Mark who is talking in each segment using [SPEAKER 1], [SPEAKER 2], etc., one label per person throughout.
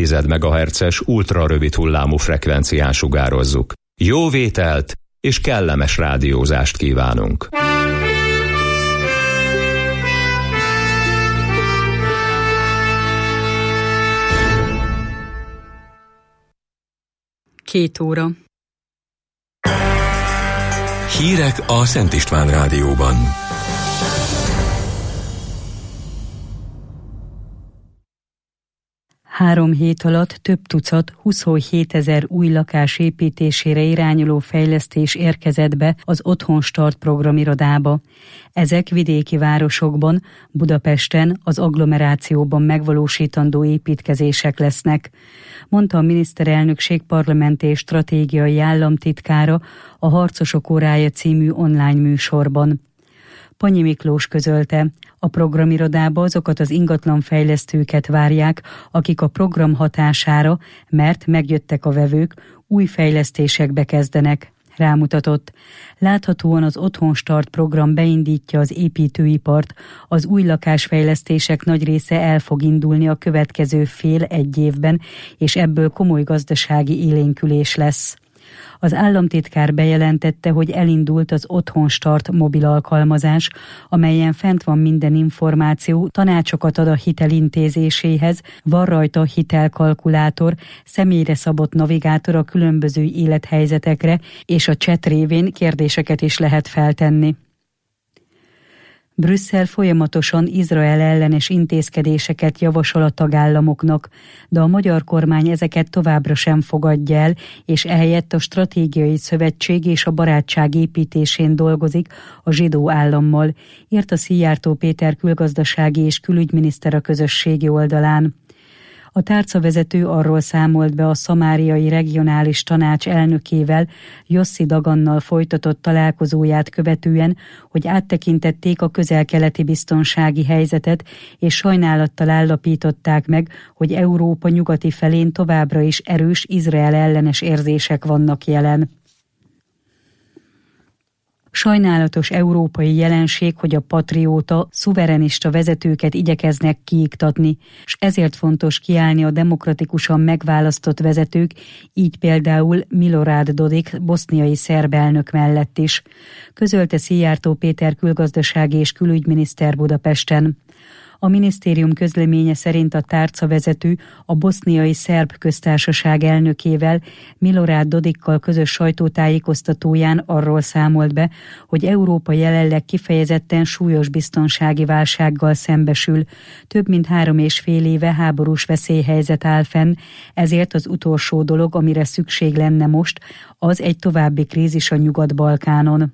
[SPEAKER 1] 1,2 MHz-es ultrarövid hullámú frekvencián sugározzuk. Jó vételt és kellemes rádiózást kívánunk!
[SPEAKER 2] Két óra.
[SPEAKER 3] Hírek a Szent István Rádióban.
[SPEAKER 2] Három hét alatt több tucat 27 000 új lakás építésére irányuló fejlesztés érkezett be az Otthon Start programirodába. Ezek vidéki városokban, Budapesten, az agglomerációban megvalósítandó építkezések lesznek, mondta a miniszterelnökség parlamenti és stratégiai államtitkára a Harcosok órája című online műsorban. Panyi Miklós közölte, a programirodába azokat az ingatlanfejlesztőket várják, akik a program hatására, mert megjöttek a vevők, új fejlesztésekbe kezdenek. Rámutatott. Láthatóan az Otthon Start program beindítja az építőipart, az új lakásfejlesztések nagy része el fog indulni a következő fél-egy évben, és ebből komoly gazdasági élénkülés lesz. Az államtitkár bejelentette, hogy elindult az Otthon Start mobil alkalmazás, amelyen fent van minden információ, tanácsokat ad a hitel intézéséhez, van rajta hitelkalkulátor, személyre szabott navigátor a különböző élethelyzetekre, és a chat révén kérdéseket is lehet feltenni. Brüsszel folyamatosan Izrael ellenes intézkedéseket javasol a tagállamoknak, de a magyar kormány ezeket továbbra sem fogadja el, és ehelyett a stratégiai szövetség és a barátság építésén dolgozik a zsidó állammal, írt a Szijjártó Péter külgazdasági és külügyminiszter a közösségi oldalán. A tárcavezető arról számolt be a szamáriai regionális tanács elnökével, Yossi Dagannal folytatott találkozóját követően, hogy áttekintették a közel-keleti biztonsági helyzetet, és sajnálattal állapították meg, hogy Európa nyugati felén továbbra is erős Izrael ellenes érzések vannak jelen. Sajnálatos európai jelenség, hogy a patrióta, szuverenista vezetőket igyekeznek kiiktatni, és ezért fontos kiállni a demokratikusan megválasztott vezetők, így például Milorad Dodik boszniai szerb elnök mellett is, közölte Szijjártó Péter külgazdasági és külügyminiszter Budapesten. A minisztérium közleménye szerint a tárcavezető a boszniai szerb köztársaság elnökével, Milorad Dodikkal közös sajtótájékoztatóján arról számolt be, hogy Európa jelenleg kifejezetten súlyos biztonsági válsággal szembesül. Több mint 3,5 éve háborús veszélyhelyzet áll fenn, ezért az utolsó dolog, amire szükség lenne most, az egy további krízis a Nyugat-Balkánon.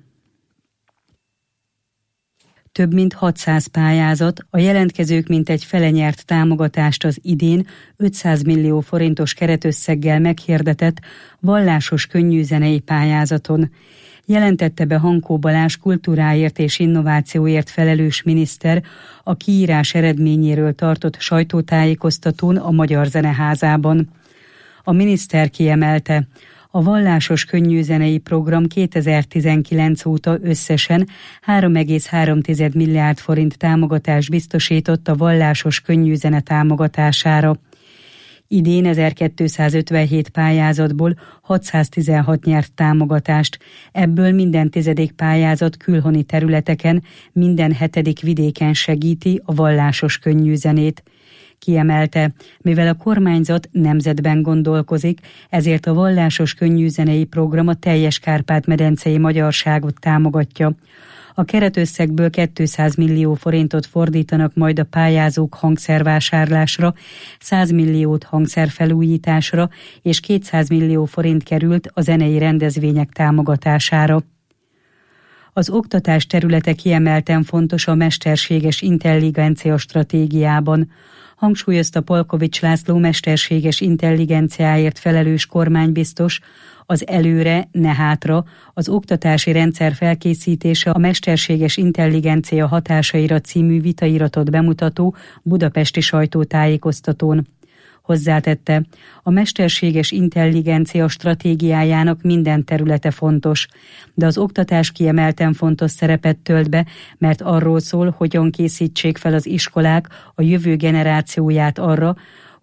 [SPEAKER 2] Több mint 600 pályázat, a jelentkezők mintegy fele nyert támogatást az idén 500 millió forintos keretösszeggel meghirdetett vallásos könnyűzenei pályázaton. Jelentette be Hankó Balázs kultúráért és innovációért felelős miniszter a kiírás eredményéről tartott sajtótájékoztatón a Magyar Zeneházában. A miniszter kiemelte, a vallásos könnyűzenei program 2019 óta összesen 3,3 milliárd forint támogatást biztosított a vallásos könnyűzene támogatására. Idén 1257 pályázatból 616 nyert támogatást, ebből minden 10. pályázat külhoni területeken, minden 7. vidéken segíti a vallásos könnyűzenét. Kiemelte, mivel a kormányzat nemzetben gondolkozik, ezért a vallásos könnyűzenei program a teljes Kárpát-medencei magyarságot támogatja. A keretösszegből 200 millió forintot fordítanak majd a pályázók hangszervásárlásra, 100 milliót hangszerfelújításra és 200 millió forint került a zenei rendezvények támogatására. Az oktatás területe kiemelten fontos a mesterséges intelligencia stratégiában. Hangsúlyozta Palkovics László mesterséges intelligenciáért felelős kormánybiztos, az előre, ne hátra, az oktatási rendszer felkészítése a mesterséges intelligencia hatásaira című vitairatot bemutató budapesti sajtótájékoztatón. Hozzátette, a mesterséges intelligencia stratégiájának minden területe fontos, de az oktatás kiemelten fontos szerepet tölt be, mert arról szól, hogyan készítsék fel az iskolák a jövő generációját arra,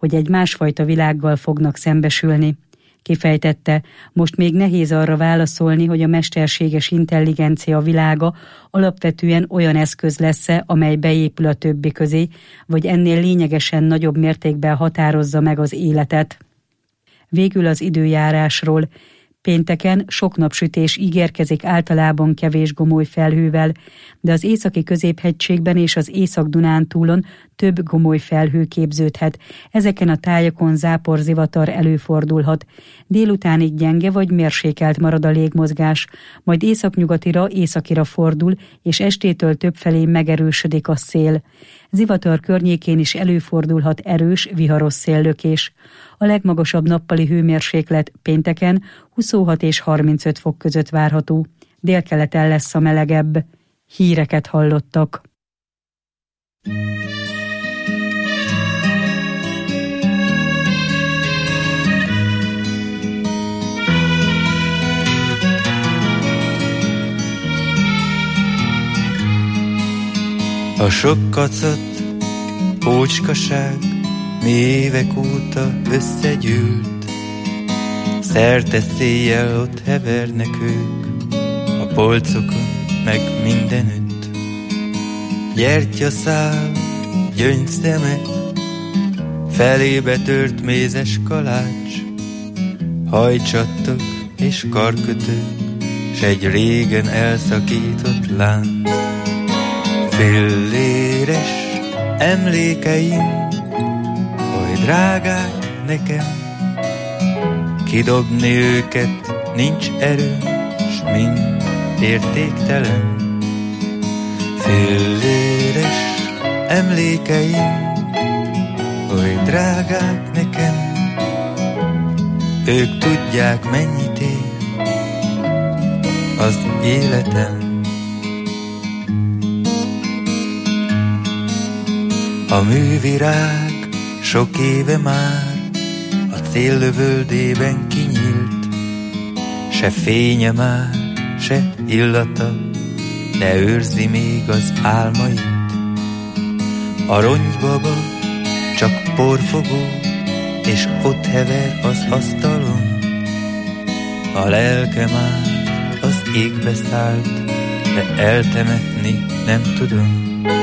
[SPEAKER 2] hogy egy másfajta világgal fognak szembesülni. Kifejtette, most még nehéz arra válaszolni, hogy a mesterséges intelligencia világa alapvetően olyan eszköz lesz-e, amely beépül a többi közé, vagy ennél lényegesen nagyobb mértékben határozza meg az életet. Végül az időjárásról. Pénteken sok napsütés ígérkezik általában kevés gomoly felhővel, de az északi középhegységben és az Észak-Dunántúlon több gomoly felhő képződhet. Ezeken a tájakon záporzivatar előfordulhat. Délutánig gyenge vagy mérsékelt marad a légmozgás, majd északnyugatira, északira fordul, és estétől többfelé megerősödik a szél. Zivatar környékén is előfordulhat erős, viharos széllökés. A legmagasabb nappali hőmérséklet pénteken 26 és 35 fok között várható. Délkeleten lesz a melegebb. Híreket hallottak.
[SPEAKER 4] A sok kacat, ócskaság mi évek óta összegyűlt, szerte széjjel ott hevernek ők, a polcokon meg mindenütt. Gyertyaszál, gyöngyszemek, felébe tört mézes kalács, hajcsattok és karkötők, s egy régen elszakított lánc. Filléres emlékeim, oly drágák nekem, kidobni őket nincs erőm, s mind értéktelen. Filléres emlékeim, oly drágák nekem, ők tudják mennyit ér az életem. A művirág sok éve már a céllövöldében kinyílt, se fénye már, se illata, de őrzi még az álmait. A ronygybaba csak porfogó, és ott hever az asztalon. A lelke már az égbe szállt, de eltemetni nem tudom.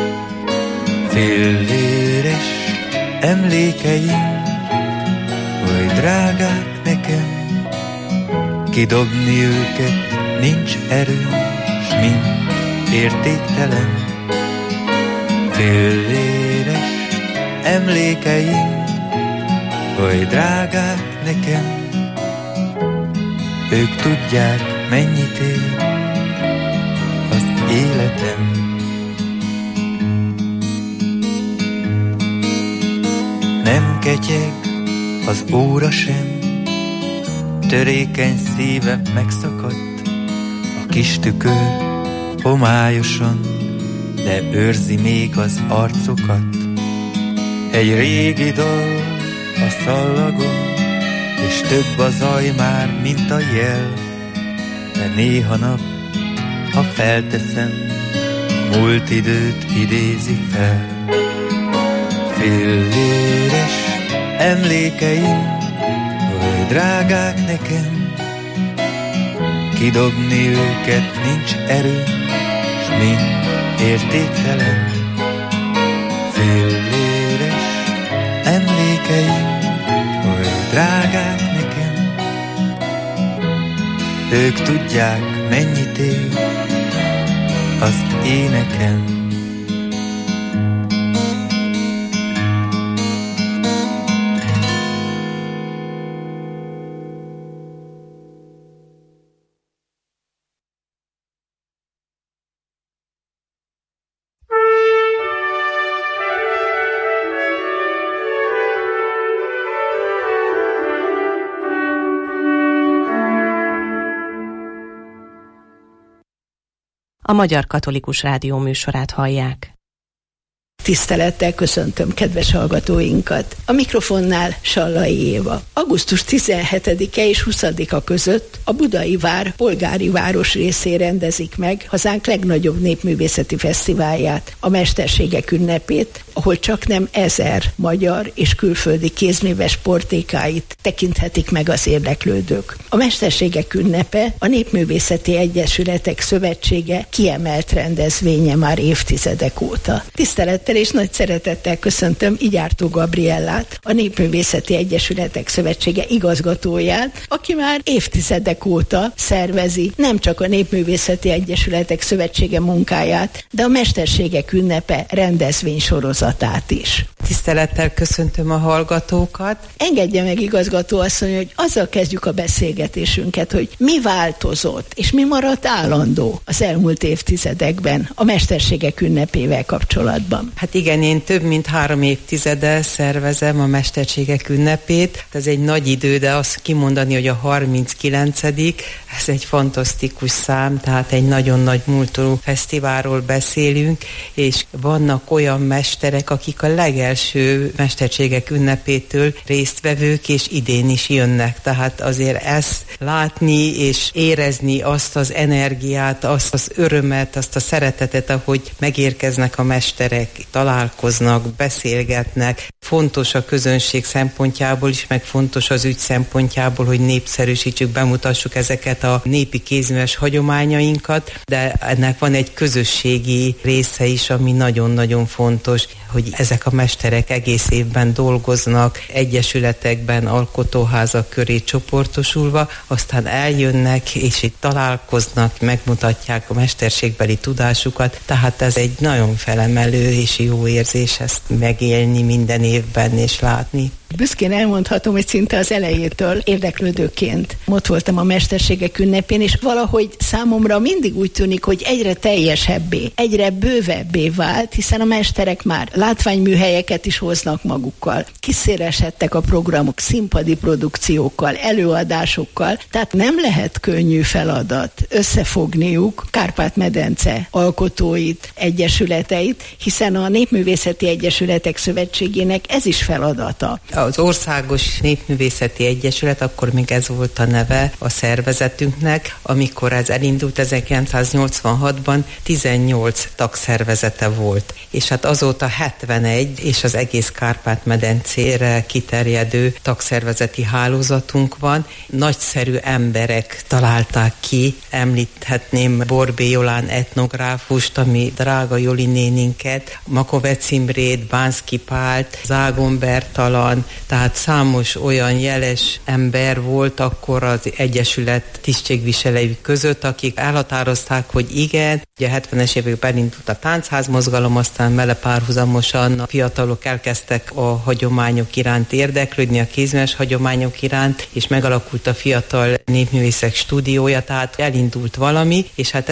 [SPEAKER 4] Filléres emlékeim, oly drágák nekem, kidobni őket nincs erőm, s mind értéktelen. Filléres emlékeim, oly drágák nekem, ők tudják mennyit ér az életem. Nem ketyeg az óra sem, törékeny szíve megszakadt, a kis tükör homályosan, de őrzi még az arcokat. Egy régi dal a szallagon, és több a zaj már, mint a jel, de néha nap, ha felteszem, múlt időt idézi fel. Filléres emlékeim, oly drágák nekem, kidobni őket nincs erőm, s mind értéktelen. Filléres emlékeim, oly drágák nekem, ők tudják mennyit ér az énekem.
[SPEAKER 5] A Magyar Katolikus Rádió műsorát hallják. Tisztelettel köszöntöm kedves hallgatóinkat. A mikrofonnál Sallai Éva. Augusztus 17-e és 20-a között a Budai Vár polgári városrészén rendezik meg hazánk legnagyobb népművészeti fesztiválját, a Mesterségek ünnepét, ahol csaknem 1000 magyar és külföldi kézműves portékáit tekinthetik meg az érdeklődők. A Mesterségek ünnepe a Népművészeti Egyesületek Szövetsége kiemelt rendezvénye már évtizedek óta. Tisztelettel és nagy szeretettel köszöntöm Igyártó Gabriellát, a Népművészeti Egyesületek Szövetsége igazgatóját, aki már évtizedek óta szervezi nem csak a Népművészeti Egyesületek Szövetsége munkáját, de a Mesterségek ünnepe rendezvénysorozatát is.
[SPEAKER 6] Tisztelettel köszöntöm a hallgatókat.
[SPEAKER 5] Engedje meg, igazgató asszony, hogy azzal kezdjük a beszélgetésünket, hogy mi változott és mi maradt állandó az elmúlt évtizedekben a Mesterségek ünnepével kapcsolatban.
[SPEAKER 6] Hát igen, én több mint 3 évtizede szervezem a Mesterségek ünnepét. Ez egy nagy idő, de azt kimondani, hogy a 39. ez egy fantasztikus szám, tehát egy nagyon nagy múltú fesztiválról beszélünk, és vannak olyan mesterek, akik a legelső Mesterségek ünnepétől résztvevők, és idén is jönnek. Tehát azért ezt látni és érezni azt az energiát, azt az örömet, azt a szeretetet, ahogy megérkeznek a mesterek, találkoznak, beszélgetnek. Fontos a közönség szempontjából is, meg fontos az ügy szempontjából, hogy népszerűsítsük, bemutassuk ezeket a népi kézműves hagyományainkat, de ennek van egy közösségi része is, ami nagyon-nagyon fontos, hogy ezek a mesterek egész évben dolgoznak, egyesületekben, alkotóházak köré csoportosulva, aztán eljönnek, és itt találkoznak, megmutatják a mesterségbeli tudásukat, tehát ez egy nagyon felemelő és jó érzés ezt megélni minden évben és látni.
[SPEAKER 5] Büszkén elmondhatom, hogy szinte az elejétől érdeklődőként ott voltam a Mesterségek ünnepén, és valahogy számomra mindig úgy tűnik, hogy egyre teljesebbé, egyre bővebbé vált, hiszen a mesterek már látványműhelyeket is hoznak magukkal. Kiszélesedtek a programok színpadi produkciókkal, előadásokkal, tehát nem lehet könnyű feladat összefogniuk Kárpát-medence alkotóit, egyesületeit, hiszen a Népművészeti Egyesületek Szövetségének ez is feladata.
[SPEAKER 6] Az Országos Népművészeti Egyesület, akkor még ez volt a neve a szervezetünknek, amikor ez elindult 1986-ban, 18 tagszervezete volt. És hát azóta 71, és az egész Kárpát-medencére kiterjedő tagszervezeti hálózatunk van. Nagyszerű emberek találták ki, említhetném Borbé Jolán etnográfust, ami drága Joli néninket, Makovec Imrét, Bánszky Pált, Zágon Bertalan, tehát számos olyan jeles ember volt akkor az Egyesület tisztségviselői között, akik elhatározták, hogy igen, ugye a 70-es években indult a táncház mozgalom, aztán vele párhuzamosan a fiatalok elkezdtek a hagyományok iránt érdeklődni, a kézműves hagyományok iránt, és megalakult a Fiatal Népművészek Stúdiója, tehát elindult valami, és hát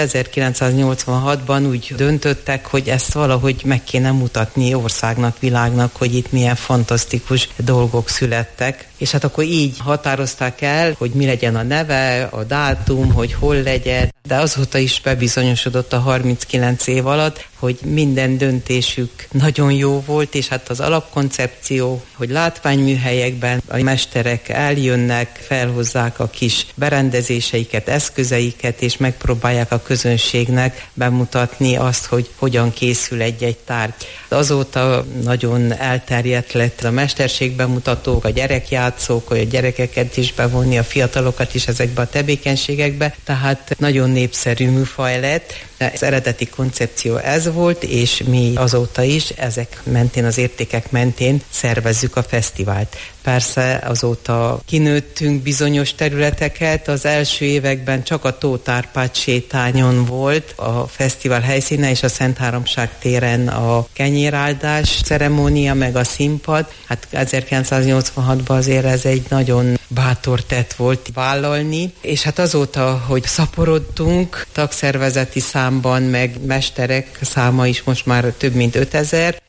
[SPEAKER 6] 1986-ban úgy döntöttek, hogy ezt valahogy meg kéne mutatni országnak, világnak, hogy itt milyen fantasztikus dolgok születtek. És hát akkor így határozták el, hogy mi legyen a neve, a dátum, hogy hol legyen, de azóta is bebizonyosodott a 39 év alatt, hogy minden döntésük nagyon jó volt, és hát az alapkoncepció, hogy látványműhelyekben a mesterek eljönnek, felhozzák a kis berendezéseiket, eszközeiket, és megpróbálják a közönségnek bemutatni azt, hogy hogyan készül egy-egy tárgy. Azóta nagyon elterjedt lett a mesterségbemutatók, a gyerekjátszók, hogy a gyerekeket is bevonni, a fiatalokat is ezekbe a tevékenységekbe, tehát nagyon népszerű műfaj lett. Az eredeti koncepció ez volt, és mi azóta is ezek mentén, az értékek mentén szervezzük a fesztivált. Persze azóta kinőttünk bizonyos területeket, az első években csak a Tóth Árpád sétányon volt a fesztivál helyszíne, és a Szent Háromság téren a kenyéráldás ceremónia, meg a színpad. Hát 1986-ban azért ez egy nagyon bátor tett volt vállalni, és hát azóta, hogy szaporodtunk, tagszervezeti számban, meg mesterek száma is most már több mint 5000,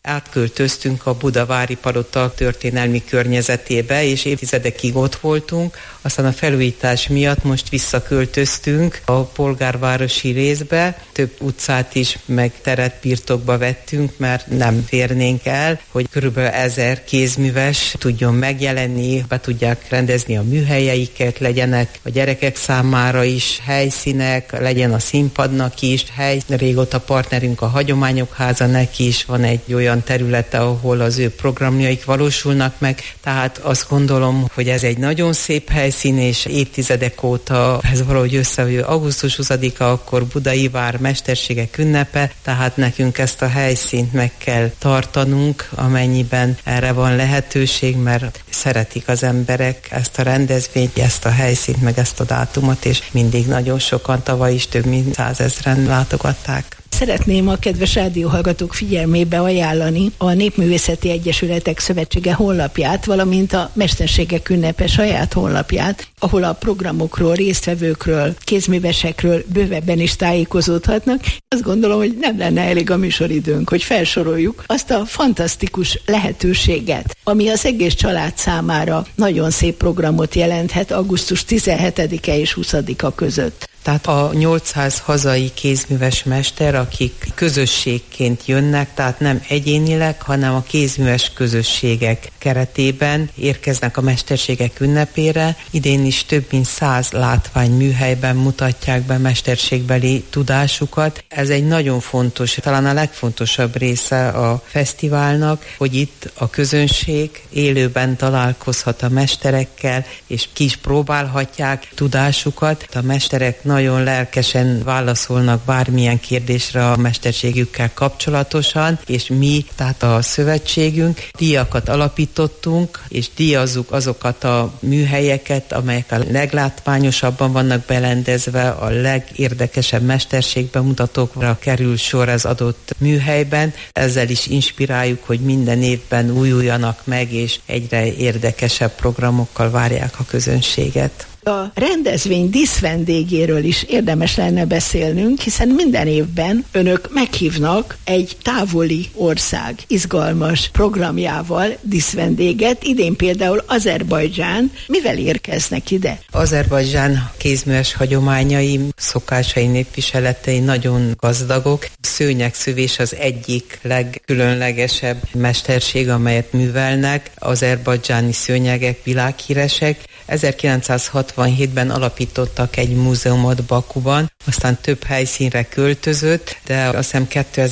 [SPEAKER 6] átköltöztünk a Budavári Palota történelmi környezetébe, és évtizedekig ott voltunk, aztán a felújítás miatt most visszaköltöztünk a polgárvárosi részbe, több utcát is meg teret birtokba vettünk, mert nem férnénk el, hogy körülbelül 1000 kézműves tudjon megjelenni, be tudják rendezni a műhelyeiket, legyenek a gyerekek számára is helyszínek, legyen a színpadnak is hely. Régóta partnerünk a Hagyományok Háza, neki is van egy olyan területe, ahol az ő programjaik valósulnak meg, tehát azt gondolom, hogy ez egy nagyon szép helyszín, és évtizedek óta ez valahogy összejön. Augusztus 20-a akkor Budai Vár mesterségek ünnepe, tehát nekünk ezt a helyszínt meg kell tartanunk, amennyiben erre van lehetőség, mert szeretik az emberek ezt a rendezvényt, ezt a helyszínt, meg ezt a dátumot, és mindig nagyon sokan, tavaly is több mint 100 000-en látogatták.
[SPEAKER 5] Szeretném a kedves rádióhallgatók figyelmébe ajánlani a Népművészeti Egyesületek Szövetsége honlapját, valamint a Mesterségek Ünnepe saját honlapját, ahol a programokról, résztvevőkről, kézművesekről bővebben is tájékozódhatnak. Azt gondolom, hogy nem lenne elég a műsoridőnk, hogy felsoroljuk azt a fantasztikus lehetőséget, ami az egész család számára nagyon szép programot jelenthet augusztus 17-e és 20-a között.
[SPEAKER 6] Tehát a 800 hazai kézműves mester, akik közösségként jönnek, tehát nem egyénileg, hanem a kézműves közösségek keretében érkeznek a mesterségek ünnepére. Idén is több mint 100 látványműhelyben mutatják be mesterségbeli tudásukat. Ez egy nagyon fontos, talán a legfontosabb része a fesztiválnak, hogy itt a közönség élőben találkozhat a mesterekkel, és ki is próbálhatják tudásukat. A mesterek nagyon lelkesen válaszolnak bármilyen kérdésre a mesterségükkel kapcsolatosan, és mi, tehát a szövetségünk, díjakat alapítottunk, és díjazzuk azokat a műhelyeket, amelyek a leglátványosabban vannak berendezve, a legérdekesebb mesterségbemutatókra kerül sor az adott műhelyben. Ezzel is inspiráljuk, hogy minden évben újuljanak meg, és egyre érdekesebb programokkal várják a közönséget.
[SPEAKER 5] A rendezvény díszvendégéről is érdemes lenne beszélnünk, hiszen minden évben önök meghívnak egy távoli ország izgalmas programjával díszvendéget, idén például Azerbajdzsán. Mivel érkeznek ide?
[SPEAKER 6] Azerbajdzsán kézműves hagyományai, szokásai, népviseletei nagyon gazdagok. Szőnyegszövés az egyik legkülönlegesebb mesterség, amelyet művelnek. Azerbajdzsáni szőnyegek világhíresek. 1967-ben alapítottak egy múzeumot Bakuban, aztán több helyszínre költözött, de azt hiszem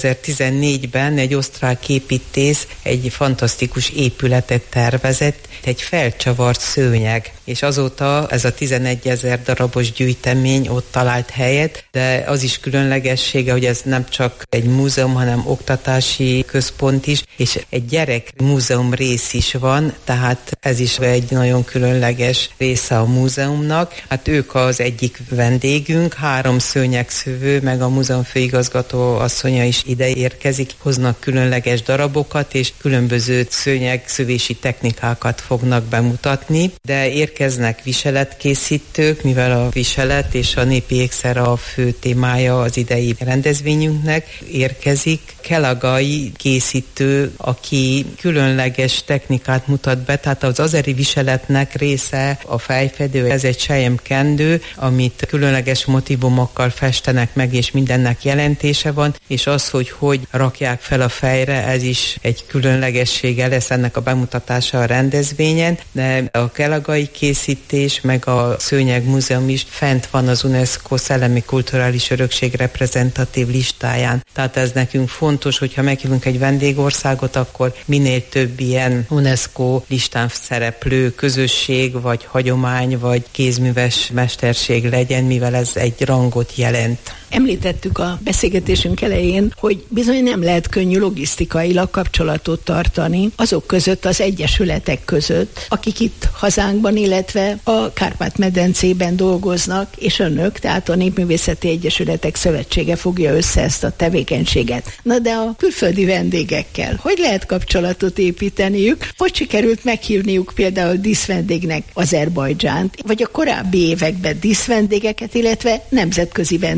[SPEAKER 6] 2014-ben egy osztrák építész egy fantasztikus épületet tervezett, egy felcsavart szőnyeg, és azóta ez a 11 000 darabos gyűjtemény ott talált helyet, de az is különlegessége, hogy ez nem csak egy múzeum, hanem oktatási központ is, és egy gyerek múzeum rész is van, tehát ez is egy nagyon különleges része a múzeumnak. Hát ők az egyik vendégünk, 3 szőnyegszövő, meg a múzeum főigazgató asszonya is ide érkezik, hoznak különleges darabokat, és különböző szőnyegszövési technikákat fognak bemutatni, de érkeznek viseletkészítők, mivel a viselet és a népi ékszer a fő témája az idei rendezvényünknek, érkezik kelagai készítő, aki különleges technikát mutat be, tehát az azeri viseletnek része a fejfedő, ez egy selyemkendő, amit különleges motivumokkal festenek meg, és mindennek jelentése van, és az, hogy rakják fel a fejre, ez is egy különlegessége lesz ennek a bemutatása a rendezvényen, de a kelagai készítés, meg a Szőnyegmúzeum is fent van az UNESCO szellemi kulturális örökség reprezentatív listáján. Tehát ez nekünk fontos, hogyha meghívunk egy vendégországot, akkor minél több ilyen UNESCO listán szereplő közösség, vagy hagyomány, vagy kézműves mesterség legyen, mivel ez egy rangot jelent.
[SPEAKER 5] Említettük a beszélgetésünk elején, hogy bizony nem lehet könnyű logisztikailag kapcsolatot tartani azok között, az egyesületek között, akik itt hazánkban, illetve a Kárpát-medencében dolgoznak, és önök, tehát a Népművészeti Egyesületek Szövetsége fogja össze ezt a tevékenységet. Na de a külföldi vendégekkel hogy lehet kapcsolatot építeniük? Hogy sikerült meghívniuk például díszvendégnek Azerbajdzsánt, vagy a korábbi években díszvendégeket, illetve nemzetközi vendégeket,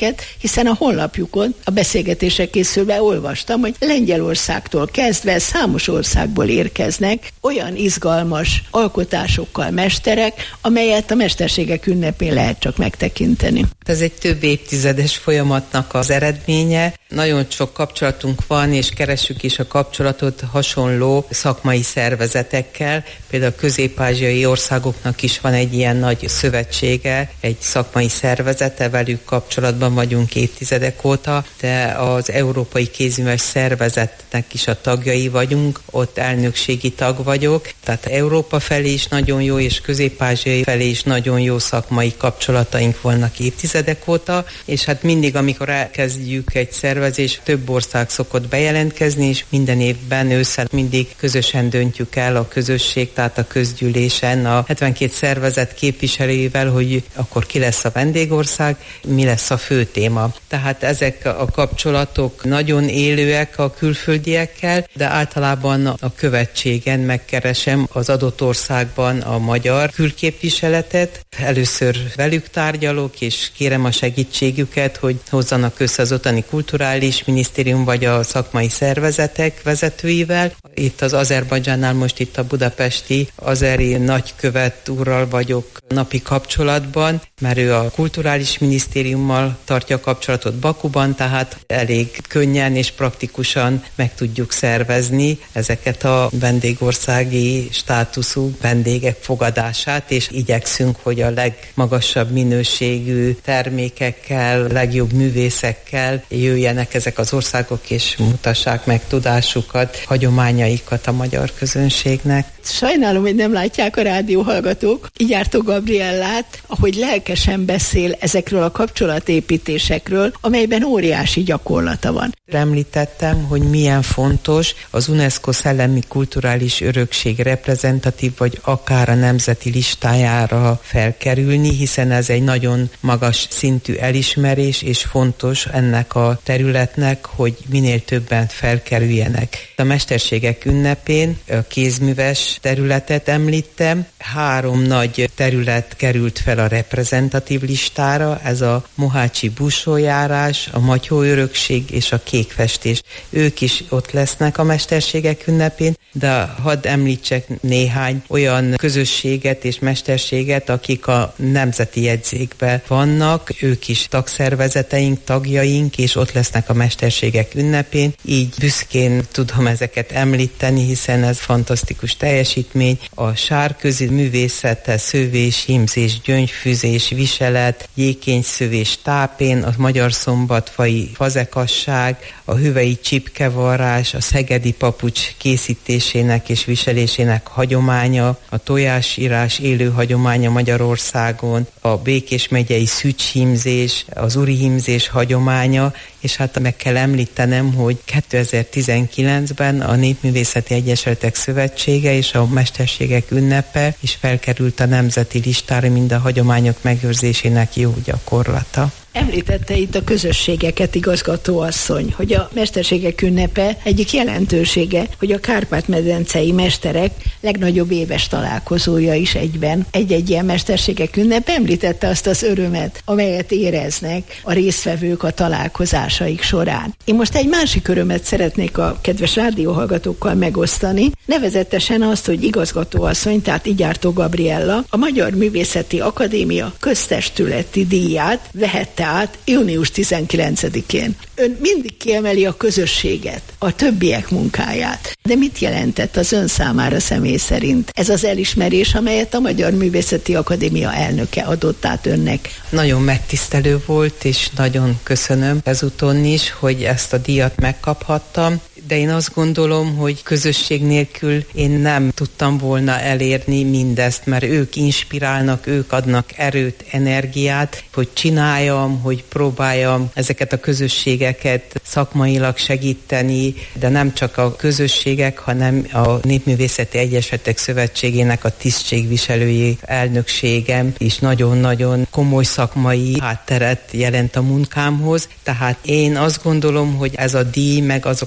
[SPEAKER 5] őket, hiszen a honlapjukon a beszélgetésre készülve olvastam, hogy Lengyelországtól kezdve számos országból érkeznek olyan izgalmas alkotásokkal mesterek, amelyet a mesterségek ünnepén lehet csak megtekinteni.
[SPEAKER 6] Ez egy több évtizedes folyamatnak az eredménye. Nagyon sok kapcsolatunk van, és keressük is a kapcsolatot hasonló szakmai szervezetekkel. Például a közép-ázsiai országoknak is van egy ilyen nagy szövetsége, egy szakmai szervezete, velük kapcsolatban vagyunk évtizedek óta, de az Európai Kézműves Szervezetnek is a tagjai vagyunk, ott elnökségi tag vagyok, tehát Európa felé is nagyon jó, és közép-ázsiai felé is nagyon jó szakmai kapcsolataink vannak évtizedek óta, és hát mindig, amikor elkezdjük egy szervezés, több ország szokott bejelentkezni, és minden évben ősszel mindig közösen döntjük el a közösség, tehát a közgyűlésen a 72 szervezet képviselőivel, hogy akkor ki lesz a vendégország, mi lesz a fő téma. Tehát ezek a kapcsolatok nagyon élőek a külföldiekkel, de általában a követségen megkeresem az adott országban a magyar külképviseletet. Először velük tárgyalok, és kérem a segítségüket, hogy hozzanak össze az ottani kulturális minisztérium vagy a szakmai szervezetek vezetőivel. Itt az Azerbajdzsánnál most itt a budapesti azeri nagykövet úrral vagyok napi kapcsolatban, mert ő a kulturális minisztériummal tartja a kapcsolatot Bakuban, tehát elég könnyen és praktikusan meg tudjuk szervezni ezeket a vendégországi státuszú vendégek fogadását, és igyekszünk, hogy a legmagasabb minőségű termékekkel, legjobb művészekkel jöjjenek ezek az országok, és mutassák meg tudásukat, hagyományaikat a magyar közönségnek.
[SPEAKER 5] Sajnálom, hogy nem látják a rádióhallgatók Igyártó Gabriellát, ahogy lelkesen beszél ezekről a kapcsolatépítésekről, amelyben óriási gyakorlata van.
[SPEAKER 6] Említettem, hogy milyen fontos az UNESCO szellemi kulturális örökség reprezentatív vagy akár a nemzeti listájára felkerülni, hiszen ez egy nagyon magas szintű elismerés, és fontos ennek a területnek, hogy minél többen felkerüljenek. A mesterségek ünnepén a kézműves területet említem, 3 nagy terület került fel a reprezentatív listára, ez a mohácsi búsójárás, a matyó örökség és a kékfestés. Ők is ott lesznek a mesterségek ünnepén, de hadd említsek néhány olyan közösséget és mesterséget, akik a nemzeti jegyzékben vannak, ők is tagszervezeteink, tagjaink, és ott lesznek a mesterségek ünnepén, így büszkén tudom ezeket említeni, hiszen ez fantasztikus teljesítmény. A sárközi művészete, szővés, hímzés, gyöngyfűzés, viselet, jégkényszövés tápén, a magyar szombatfai fazekasság, a hüvei csipkevarrás, a szegedi papucs készítésének és viselésének hagyománya, a tojásírás élő hagyománya Magyarországon, a Békés megyei szücshímzés, az urihímzés hagyománya, és hát meg kell említenem, hogy 2019-ben a Népművészeti Egyesületek Szövetsége és a Mesterségek Ünnepe is felkerült a nemzeti listára, mind a hagyományok megőrzésének jó gyakorlata.
[SPEAKER 5] Említette itt a közösségeket, igazgatóasszony, hogy a mesterségek ünnepe egyik jelentősége, hogy a kárpát-medencei mesterek legnagyobb éves találkozója is egyben. Egy-egy ilyen mesterségek ünnepe. Említette azt az örömet, amelyet éreznek a résztvevők a találkozásaik során. Én most egy másik örömet szeretnék a kedves rádióhallgatókkal megosztani, nevezetesen azt, hogy igazgatóasszony, tehát Igyártó Gabriella a Magyar Művészeti Akadémia köztestületi díját vehette át június 19-én. Ön mindig kiemeli a közösséget, a többiek munkáját. De mit jelentett az ön számára személy szerint ez az elismerés, amelyet a Magyar Művészeti Akadémia elnöke adott át önnek?
[SPEAKER 6] Nagyon megtisztelő volt, és nagyon köszönöm ezúton is, hogy ezt a díjat megkaphattam. De én azt gondolom, hogy közösség nélkül én nem tudtam volna elérni mindezt, mert ők inspirálnak, ők adnak erőt, energiát, hogy csináljam, hogy próbáljam ezeket a közösségeket szakmailag segíteni, de nem csak a közösségek, hanem a Népművészeti Egyesületek Szövetségének a tisztségviselői elnökségem is nagyon-nagyon komoly szakmai hátteret jelent a munkámhoz. Tehát én azt gondolom, hogy ez a díj, meg azok a díjak,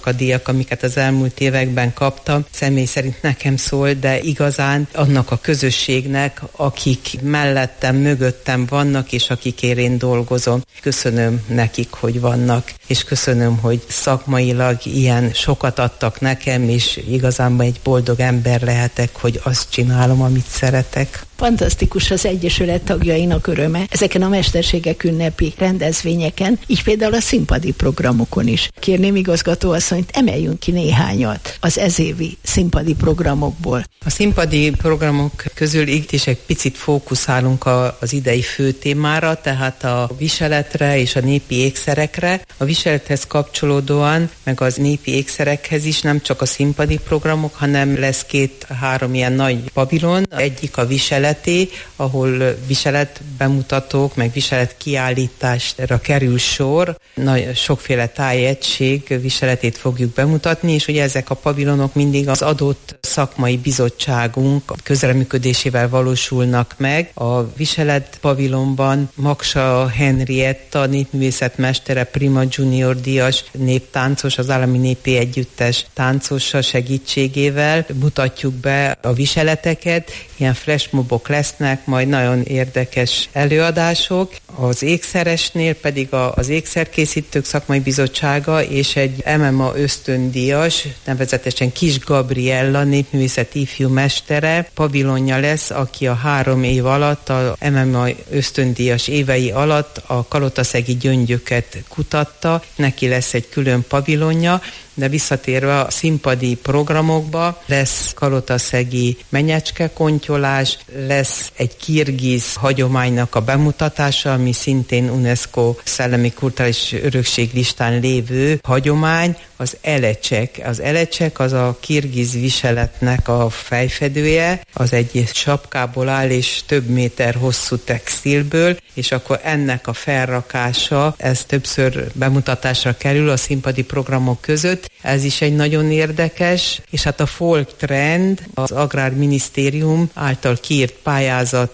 [SPEAKER 6] amiket az elmúlt években kaptam, személy szerint nekem szól, de igazán annak a közösségnek, akik mellettem, mögöttem vannak, és akikért én dolgozom. Köszönöm nekik, hogy vannak, és köszönöm, hogy szakmailag ilyen sokat adtak nekem, és igazán egy boldog ember lehetek, hogy azt csinálom, amit szeretek.
[SPEAKER 5] Fantasztikus az Egyesület tagjainak öröme ezeken a mesterségek ünnepi rendezvényeken, így például a színpadi programokon is. Kérném igazgatóasszonyt, emeljünk ki néhányat az ezévi színpadi programokból.
[SPEAKER 6] A színpadi programok közül itt is egy picit fókuszálunk az idei fő témára, tehát a viseletre és a népi ékszerekre. A viselethez kapcsolódóan, meg az népi ékszerekhez is nem csak a színpadi programok, hanem lesz 2-3 ilyen nagy pavilon. Egyik a viseleté, ahol viselet bemutatók, meg viselet kiállításra kerül sor. Sokféle tájegység viseletét fogjuk bemutatni, és ugye ezek a pavilonok mindig az adott szakmai bizottságunk közreműködésével valósulnak meg. A viselet pavilonban Maksa Henrietta népművészetmestere, prima junior díjas néptáncos, az Állami Népi Együttes táncosa segítségével mutatjuk be a viseleteket. Ilyen flashmobok lesznek, majd nagyon érdekes előadások. Az ékszeresnél pedig az ékszerkészítők szakmai bizottsága és egy MMA ösztöndíjas, nevezetesen Kis Gabriella népművészeti ifjú mestere pavilonja lesz, aki a 3 év alatt, a MMA ösztöndíjas évei alatt a kalotaszegi gyöngyöket kutatta, neki lesz egy külön pavilonja. De visszatérve a színpadi programokba, lesz kalotaszegi menyecskekontyolás, lesz egy kirgiz hagyománynak a bemutatása, ami szintén UNESCO szellemi kulturális örökség listán lévő hagyomány, az elecsek. Az elecsek az a kirgiz viseletnek a fejfedője, az egy sapkából áll és több méter hosszú textilből, és akkor ennek a felrakása, ez többször bemutatásra kerül a színpadi programok között. Ez is egy nagyon érdekes, és hát a folk trend, az Agrárminisztérium által kiírt pályázat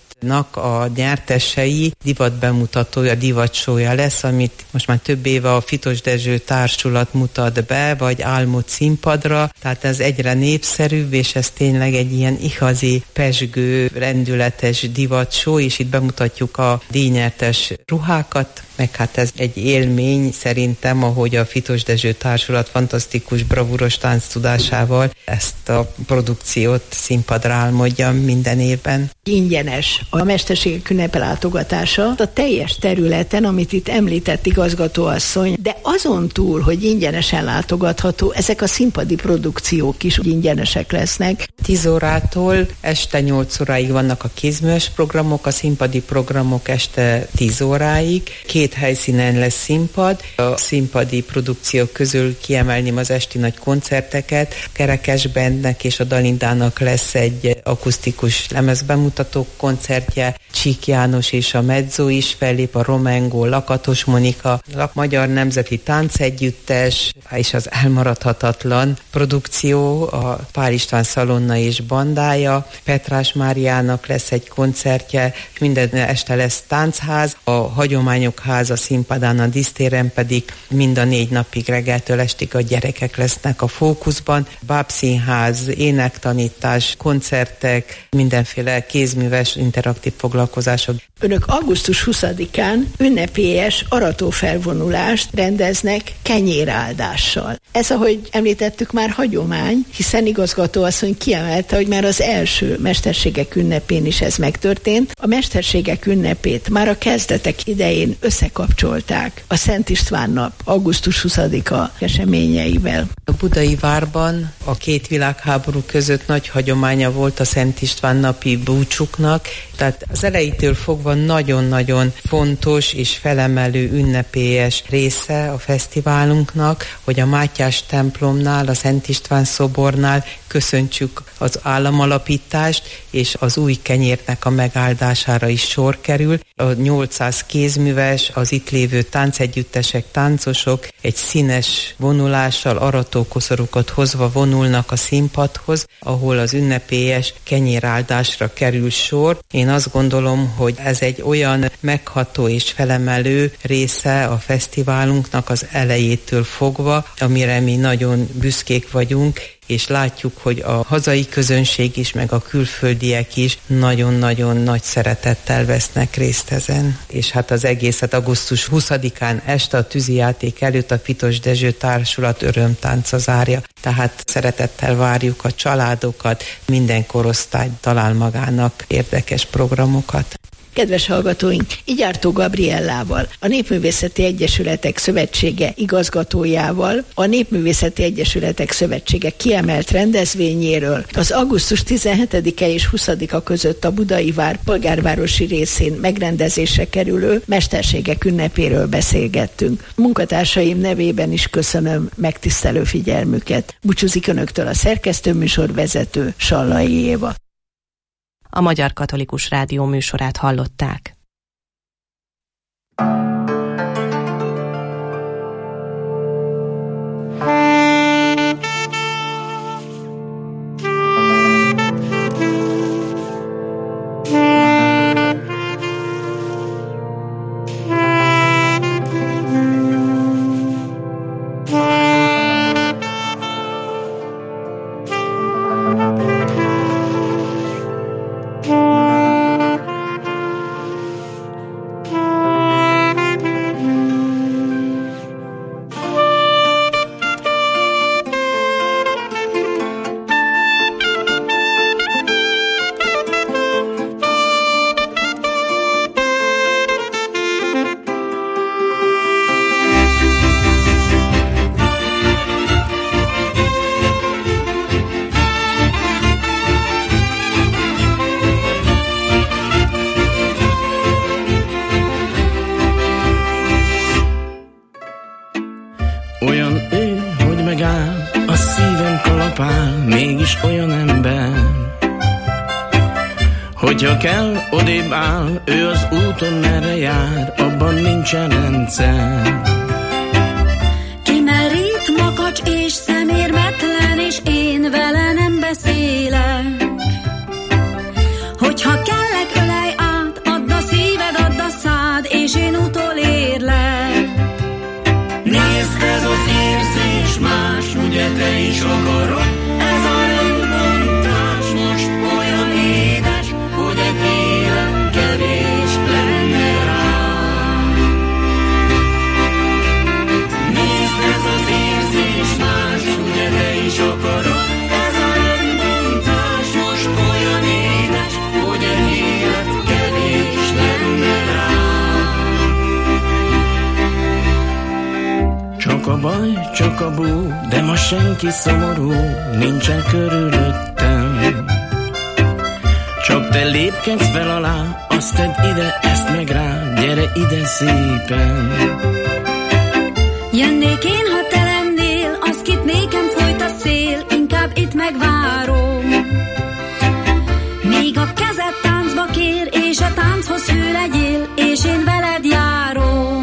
[SPEAKER 6] a nyertesei divatbemutatója, divatsója lesz, amit most már több éve a Fitos Dezső Társulat mutat be, vagy álmod színpadra, tehát ez egyre népszerűbb, és ez tényleg egy ilyen igazi, pezsgő, rendületes divatsó, és itt bemutatjuk a díjnyertes ruhákat, meg hát ez egy élmény szerintem, ahogy a Fitos Dezső Társulat fantasztikus, bravúros tánctudásával ezt a produkciót színpadra álmodja minden évben.
[SPEAKER 5] Ingyenes a mesterségek ünnepe látogatása a teljes területen, amit itt említett igazgatóasszony, de azon túl, hogy ingyenesen látogatható, ezek a színpadi produkciók is ingyenesek lesznek.
[SPEAKER 6] 10 órától este 8 óráig vannak a kézműves programok, a színpadi programok este 10 óráig. 2 helyszínen lesz színpad. A színpadi produkciók közül kiemelném az esti nagy koncerteket. Kerekes Bandnek és a Dalindának lesz egy akusztikus lemezbemutató koncertje. Csík János és a Mezzo is fellép, a Romengo, Lakatos Monika, a Magyar Nemzeti Táncegyüttes és az elmaradhatatlan produkció, a Pál István Szalonna és bandája. Petrás Máriának lesz egy koncertje, minden este lesz táncház, a Hagyományok Háza színpadán, a Dísztéren pedig mind a 4 napig reggeltől estig a gyerekek lesznek a fókuszban. Bábszínház, énektanítás, koncertek, mindenféle kézműves interaktív foglalkozások.
[SPEAKER 5] Önök augusztus 20-án ünnepélyes aratófelvonulást rendeznek kenyéráldással. Ez, ahogy említettük, már hagyomány, hiszen igazgatóasszony kiemelte, hogy már az első mesterségek ünnepén is ez megtörtént. A mesterségek ünnepét már a kezdetek idején összekapcsolták a Szent István nap augusztus 20-a eseményeivel.
[SPEAKER 6] A Budai Várban a 2 világháború között nagy hagyománya volt a Szent István napi búcsuknak, tehát az elejétől fogva nagyon-nagyon fontos és felemelő ünnepélyes része a fesztiválunknak, hogy a Mátyás templomnál, a Szent István szobornál köszöntsük az államalapítást, és az új kenyérnek a megáldására is sor kerül. A 800 kézműves, az itt lévő táncegyüttesek, táncosok egy színes vonulással, aratókoszorokat hozva vonulnak a színpadhoz, ahol az ünnepélyes kenyéráldásra kerül sor. Én azt gondolom, hogy ez egy olyan megható és felemelő része a fesztiválunknak az elejétől fogva, amire mi nagyon büszkék vagyunk, és látjuk, hogy a hazai közönség is, meg a külföldiek is nagyon-nagyon nagy szeretettel vesznek részt ezen. És hát az egészet augusztus 20-án este a tűzijáték előtt a Pitos Dezső Társulat örömtánca zárja. Tehát szeretettel várjuk a családokat, minden korosztály talál magának érdekes programokat.
[SPEAKER 5] Kedves hallgatóink, Igyártó Gabriellával, a Népművészeti Egyesületek Szövetsége igazgatójával, a Népművészeti Egyesületek Szövetsége kiemelt rendezvényéről, az augusztus 17-e és 20-a között a Budai Vár polgárvárosi részén megrendezésre kerülő mesterségek ünnepéről beszélgettünk. Munkatársaim nevében is köszönöm megtisztelő figyelmüket. Búcsúzik önöktől a szerkesztőműsorvezető Sallai Éva.
[SPEAKER 7] A Magyar Katolikus Rádió műsorát hallották.
[SPEAKER 8] Hogyha kell, odébb áll, ő az úton merre jár, abban nincsen rendszer.
[SPEAKER 9] Kimerít, makacs és szemérmetlen, és én vele nem beszélek. Hogyha kellek, ölej át, add a szíved, add a szád, és én utolérlek.
[SPEAKER 8] Nézd, ez az érzés más, ugye te is akarod? Ez a rendbontás most olyan édes, hogy egy élet kevés lenne rá. Nézd, ez az érzés más, ugye te is akarod? Ez a rendbontás most olyan édes, hogy egy élet kevés lenne rá. Csak a baj, csak a bú, de ma senki szomorú, nincsen körülöttem. Csak te lépkedsz fel alá, azt tedd ide, ezt meg rá, gyere ide szépen.
[SPEAKER 9] Jönnék én, ha te lennél, az kit nékem folyt a szél, inkább itt megvárom. Míg a kezed táncba kér, és a tánchoz hű legyél, és én veled járom.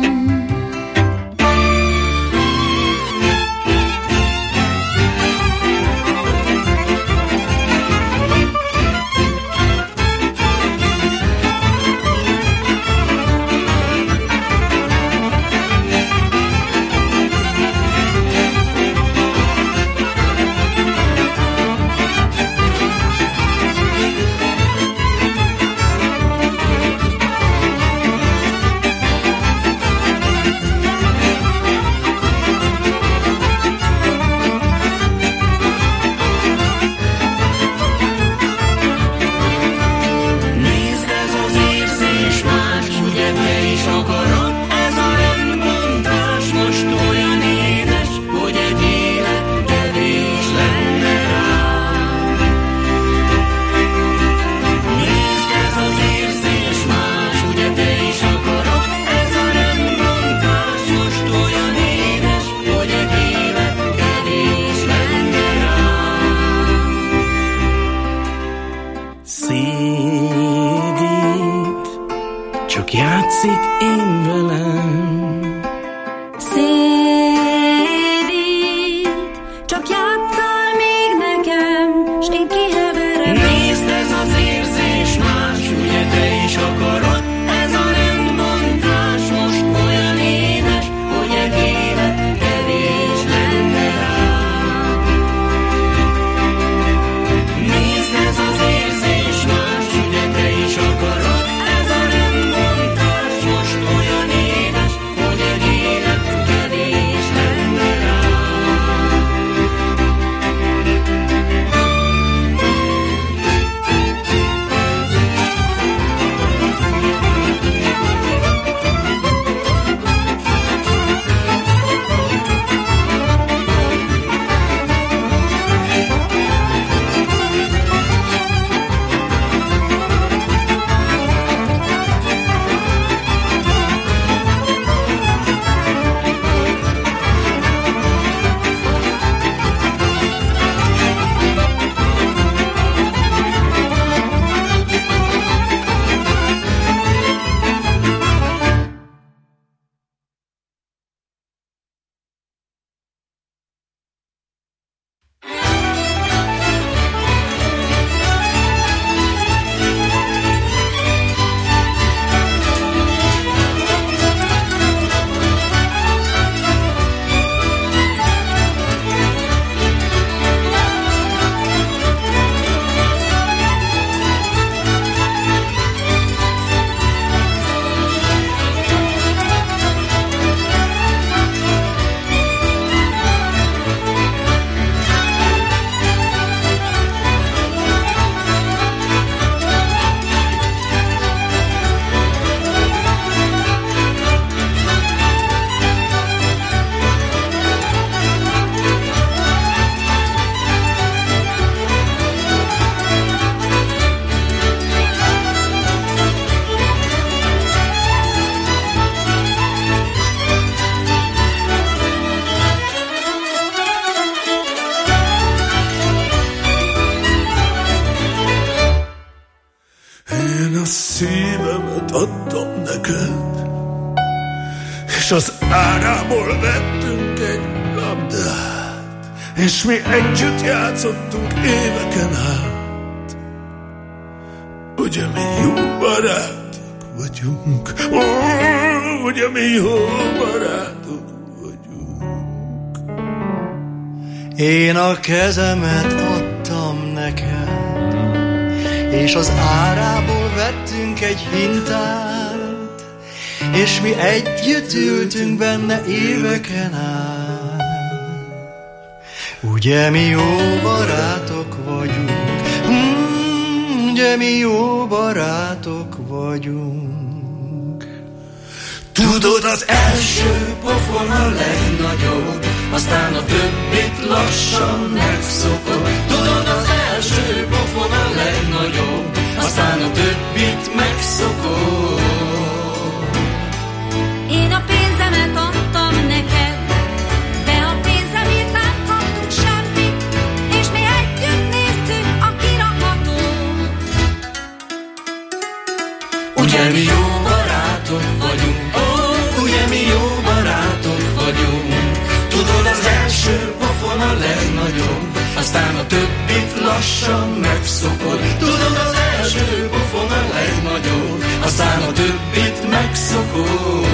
[SPEAKER 8] csak játszik én velem.
[SPEAKER 9] Szédít, csak játsszál még nekem, s én kiheverem.
[SPEAKER 8] Nézd, ez az érzés más, ugye te is akarod. Ez a rendbontás most olyan édes, hogy egy élet kevés lenne rá. Nézd, ez az érzés más, ugye te is akarod. Ez a rendbontás most olyan édes, hogy egy élet kevés lenne rá.
[SPEAKER 10] Szívemet adtam neked, és az árából vettünk egy labdát, és mi együtt játszottunk éveken át. Ugye mi jó barátok vagyunk, ugye mi jó barátok vagyunk.
[SPEAKER 11] Én a kezemet adtam neked, és az árából vettünk egy hintát, és mi együtt ültünk benne éveken át. Ugye mi jó barátok vagyunk, ugye mi jó barátok vagyunk.
[SPEAKER 8] Tudod, az első pofon a legnagyobb, aztán a többit lassan megszokod. Tudod, az első pofon a legnagyobb, aztán a többit megszokod.
[SPEAKER 9] Én a pénzemet adtam neked, de a pénzemért nem kaptunk semmit, és mi együtt néztük a kirakatót.
[SPEAKER 8] Ugye mi jó barátok vagyunk, ugye mi jó barátok vagyunk. Tudod, az első pofon a legnagyobb, aztán a többit lassan megszokod. Tudod, az első pofon a legnagyobb, aztán a többit megszokod.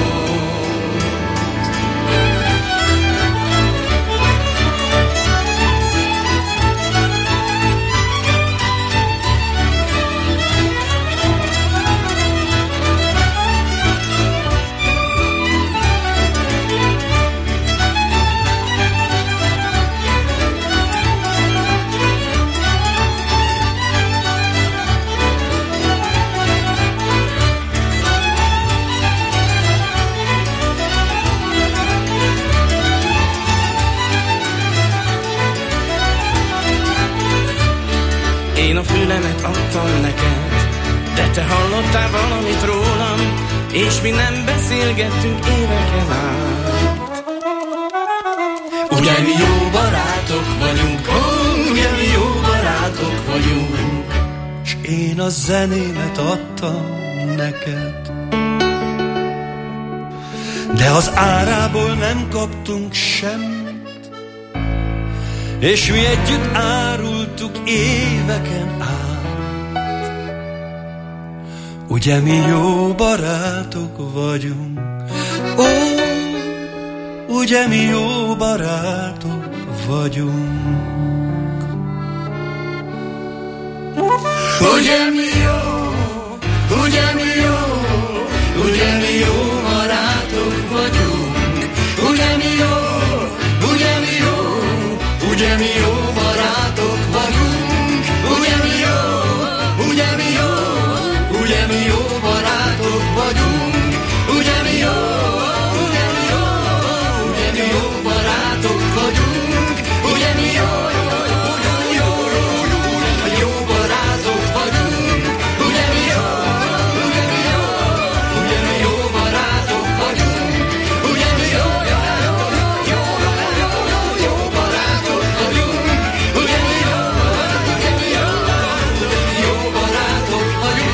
[SPEAKER 8] Én a fülemet adtam neked, de te hallottál valamit rólam, és mi nem beszélgettünk éveken át. Ugye mi jó barátok vagyunk, ugye mi jó barátok vagyunk.
[SPEAKER 11] S én a zenémet adtam neked, de az árából nem kaptunk semmit, és mi együtt árultuk éveken át. Ugye mi jó barátok vagyunk, ó, ugye mi jó barátok vagyunk.
[SPEAKER 8] Ugye mi jó, ugye mi jó, ugye mi jó barátok vagyunk. Ugye mi jó, ugye mi jó, ugye mi jó barátok vagyunk. Ugye mi jó, ugye mi jó, ugye mi jó barátok vagyunk. Ugye mi jó, ugye mi jó, ugye mi jó barátok vagyunk. Ugye mi jó, ugye mi jó, ugye mi jó barátok vagyunk. Ugye mi jó, ugye mi jó, ugye mi jó barátok vagyunk. Ugye mi jó, jó barátok vagyunk. Ugye mi jó, ugye mi jó, ugye mi jó barátok vagyunk.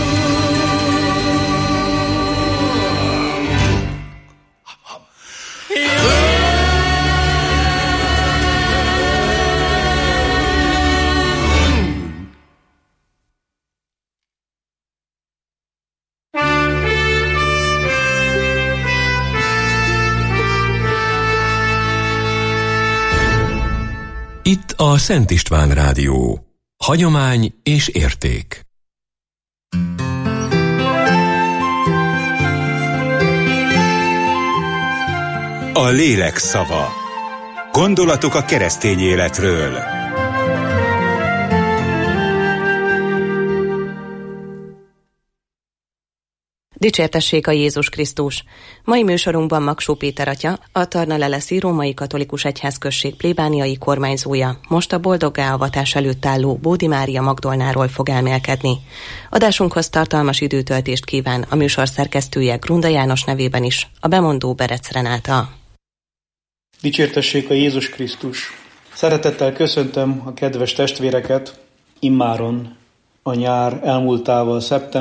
[SPEAKER 3] Itt a Szent István Rádió. Hagyomány és érték.
[SPEAKER 12] A lélek szava. Gondolatok a keresztény életről.
[SPEAKER 7] Dicsértessék a Jézus Krisztus! Mai műsorunkban Magsó Péter atya, a Tarna-Leleszi Római Katolikus Egyházközség plébániai kormányzója most a boldoggá avatás előtt álló Bódi Mária Magdolnáról fog elmélkedni. Adásunkhoz tartalmas időtöltést kíván a műsor szerkesztője Grunda János nevében is, a bemondó Berec Renáta.
[SPEAKER 13] Dicsértessék a Jézus Krisztus! Szeretettel köszöntöm a kedves testvéreket immáron a nyár elmúltával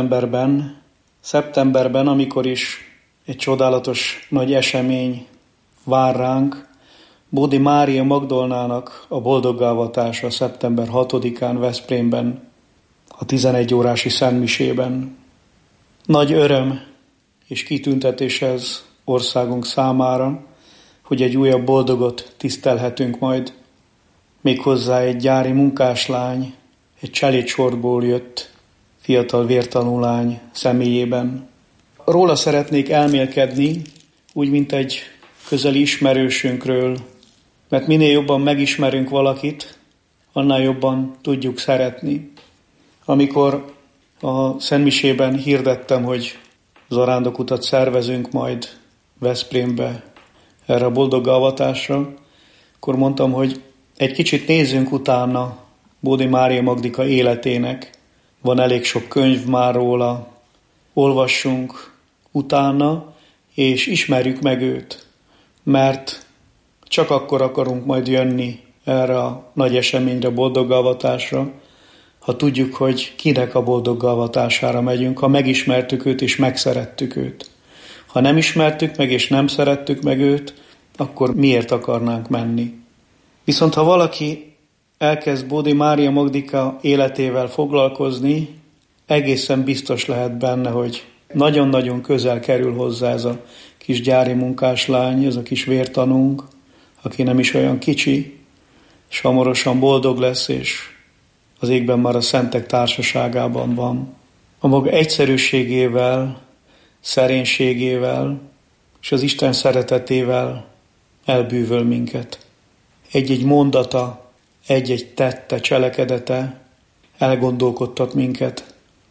[SPEAKER 13] szeptemberben, amikor is egy csodálatos nagy esemény vár ránk, Bódi Mária Magdolnának a boldoggá-avatása szeptember 6-án Veszprémben, a 11 órási szentmisében. Nagy öröm és kitüntetés ez országunk számára, hogy egy újabb boldogot tisztelhetünk majd, méghozzá egy gyári munkáslány, egy cselédsorból jött fiatal vértanú lány személyében. Róla szeretnék elmélkedni, úgy, mint egy közeli ismerősünkről, mert minél jobban megismerünk valakit, annál jobban tudjuk szeretni. Amikor a szentmisében hirdettem, hogy zarándokutat szervezünk majd Veszprémbe erre a boldoggá-avatásra, akkor mondtam, hogy egy kicsit nézzünk utána Bódi Mária Magdika életének. Van elég sok könyv már róla, olvassunk utána, és ismerjük meg őt, mert csak akkor akarunk majd jönni erre a nagy eseményre, boldoggá-avatásra, ha tudjuk, hogy kinek a boldoggá-avatására megyünk, ha megismertük őt és megszerettük őt. Ha nem ismertük meg és nem szerettük meg őt, akkor miért akarnánk menni? Viszont ha valaki elkezd Bódi Mária Magdika életével foglalkozni, egészen biztos lehet benne, hogy nagyon-nagyon közel kerül hozzá ez a kis gyári munkáslány, ez a kis vértanúnk, aki nem is olyan kicsi, és hamarosan boldog lesz, és az égben már a szentek társaságában van. A maga egyszerűségével, szerénységével és az Isten szeretetével elbűvöl minket. Egy-egy mondata, egy-egy tette, cselekedete elgondolkodtat minket,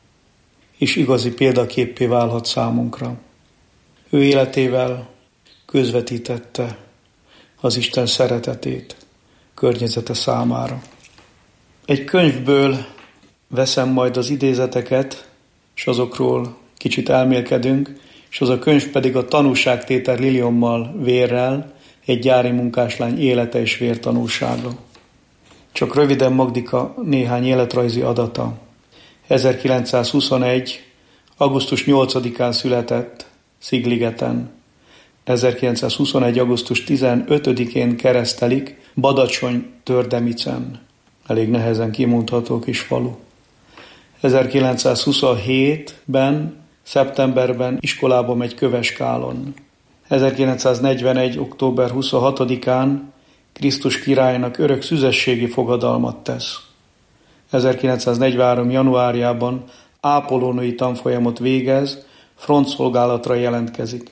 [SPEAKER 13] és igazi példaképpé válhat számunkra. Ő életével közvetítette az Isten szeretetét környezete számára. Egy könyvből veszem majd az idézeteket, és azokról kicsit elmélkedünk, és az a könyv pedig a Tanúságtétel liliommal vérrel, egy gyári munkáslány élete és vértanúsága. Csak röviden Magdika néhány életrajzi adata. 1921. augusztus 8-án született Szigligeten. 1921. augusztus 15-én keresztelik Badacsony-Tördemicen. Elég nehezen kimondható kis falu. 1927-ben, szeptemberben iskolába megy Köveskálon. 1941. október 26-án Krisztus királynak örök szüzességi fogadalmat tesz. 1943. januárjában ápolónői tanfolyamot végez, frontszolgálatra jelentkezik.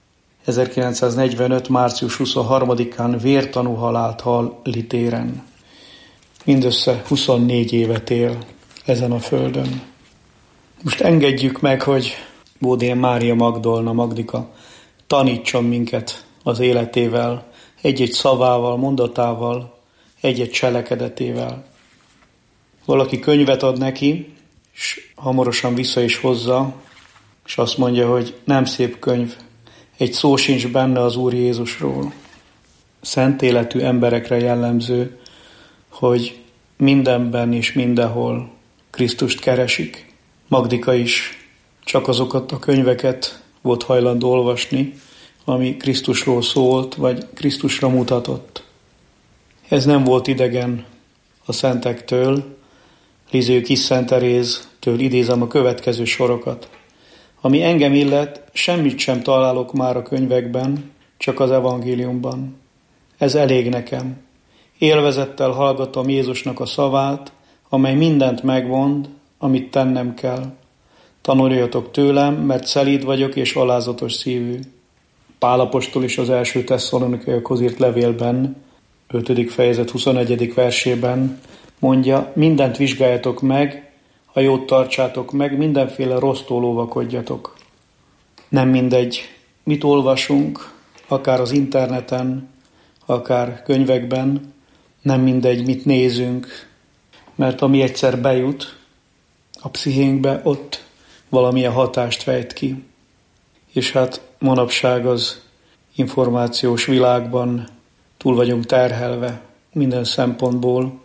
[SPEAKER 13] 1945. március 23-án vértanú halált hal Litéren. Mindössze 24 évet él ezen a földön. Most engedjük meg, hogy Bódé Mária Magdolna, Magdika tanítson minket az életével, egy-egy szavával, mondatával, egy-egy cselekedetével. Valaki könyvet ad neki, és hamarosan vissza is hozza, és azt mondja, hogy nem szép könyv, egy szó sincs benne az Úr Jézusról. Szent életű emberekre jellemző, hogy mindenben és mindenhol Krisztust keresik. Magdika is csak azokat a könyveket volt hajlandó olvasni, ami Krisztusról szólt, vagy Krisztusra mutatott. Ez nem volt idegen a szentektől. Liző Kis Szent Teréztől idézem a következő sorokat. Ami engem illet, semmit sem találok már a könyvekben, csak az evangéliumban. Ez elég nekem. Élvezettel hallgatom Jézusnak a szavát, amely mindent megmond, amit tennem kell. Tanuljatok tőlem, mert szelíd vagyok és alázatos szívű. Pál apostol is az első Tesszalonikaiakhoz írt levélben, 5. fejezet 21. versében mondja, mindent vizsgáljatok meg, a jót tartsátok meg, mindenféle rossztól óvakodjatok. Nem mindegy, mit olvasunk, akár az interneten, akár könyvekben, nem mindegy, mit nézünk, mert ami egyszer bejut a pszichénkbe, ott valamilyen hatást fejt ki. És hát manapság az információs világban túl vagyunk terhelve minden szempontból,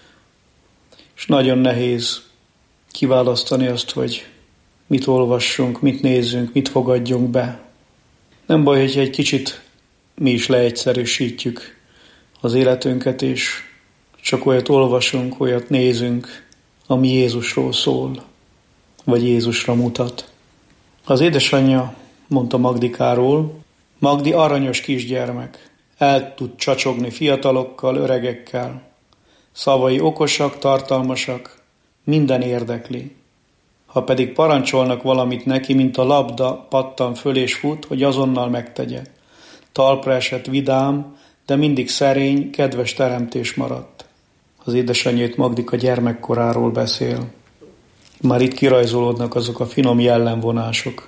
[SPEAKER 13] és nagyon nehéz kiválasztani azt, hogy mit olvassunk, mit nézzünk, mit fogadjunk be. Nem baj, hogy egy kicsit mi is leegyszerűsítjük az életünket, és csak olyat olvasunk, olyat nézünk, ami Jézusról szól, vagy Jézusra mutat. Az édesanyja mondta Magdikáról, Magdi aranyos kisgyermek, el tud csacsogni fiatalokkal, öregekkel. Szavai okosak, tartalmasak, minden érdekli. Ha pedig parancsolnak valamit neki, mint a labda, pattan föl és fut, hogy azonnal megtegye. Talpra esett vidám, de mindig szerény, kedves teremtés maradt. Az édesanyjét Magdika gyermekkoráról beszél. Már itt kirajzolódnak azok a finom jellemvonások,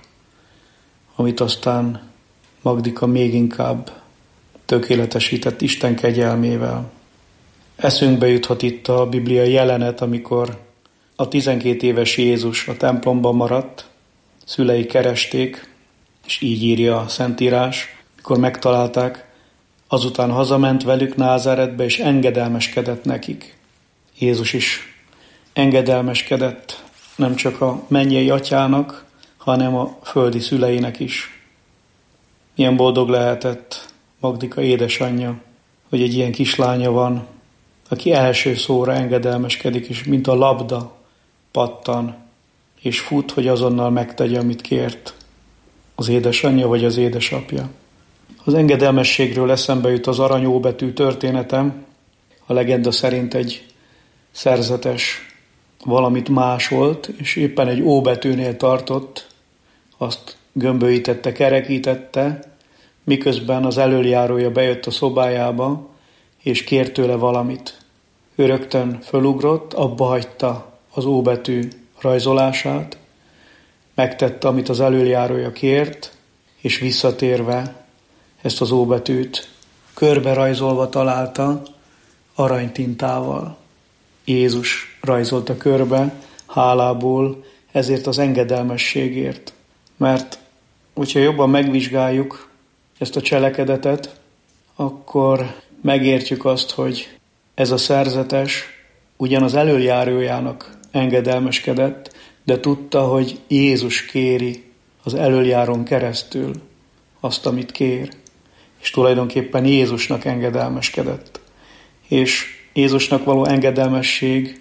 [SPEAKER 13] amit aztán Magdika még inkább tökéletesített Isten kegyelmével. Eszünkbe juthat itt a bibliai jelenet, amikor a 12 éves Jézus a templomban maradt, szülei keresték, és így írja a Szentírás, mikor megtalálták, azután hazament velük Názáretbe, és engedelmeskedett nekik. Jézus is engedelmeskedett nem csak a mennyei atyának, hanem a földi szüleinek is. Milyen boldog lehetett Magdika édesanyja, hogy egy ilyen kislánya van, aki első szóra engedelmeskedik, és mint a labda pattan, és fut, hogy azonnal megtegye, amit kért az édesanyja vagy az édesapja. Az engedelmességről eszembe jut az arany óbetű történetem. A legenda szerint egy szerzetes valamit másolt, és éppen egy óbetűnél tartott, azt gömbölyítette, kerekítette, miközben az elöljárója bejött a szobájába, és kért tőle valamit. Ő rögtön fölugrott, abba hagyta az óbetű rajzolását, megtette, amit az elöljárója kért, és visszatérve ezt az óbetűt körbe rajzolva találta aranytintával. Jézus rajzolta körbe hálából ezért az engedelmességért. Mert hogyha jobban megvizsgáljuk ezt a cselekedetet, akkor megértjük azt, hogy ez a szerzetes ugyan az elöljárójának engedelmeskedett, de tudta, hogy Jézus kéri az elöljárón keresztül, azt, amit kér. És tulajdonképpen Jézusnak engedelmeskedett. És Jézusnak való engedelmesség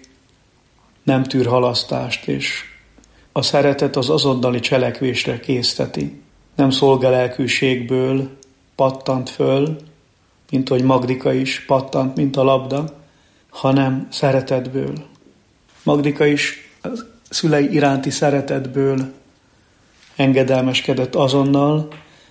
[SPEAKER 13] nem tűr halasztást, és a szeretet az azonnali cselekvésre készteti. Nem szolgalelkűségből pattant föl, mint hogy Magdika is pattant, mint a labda, hanem szeretetből. Magdika is a szülei iránti szeretetből engedelmeskedett azonnal,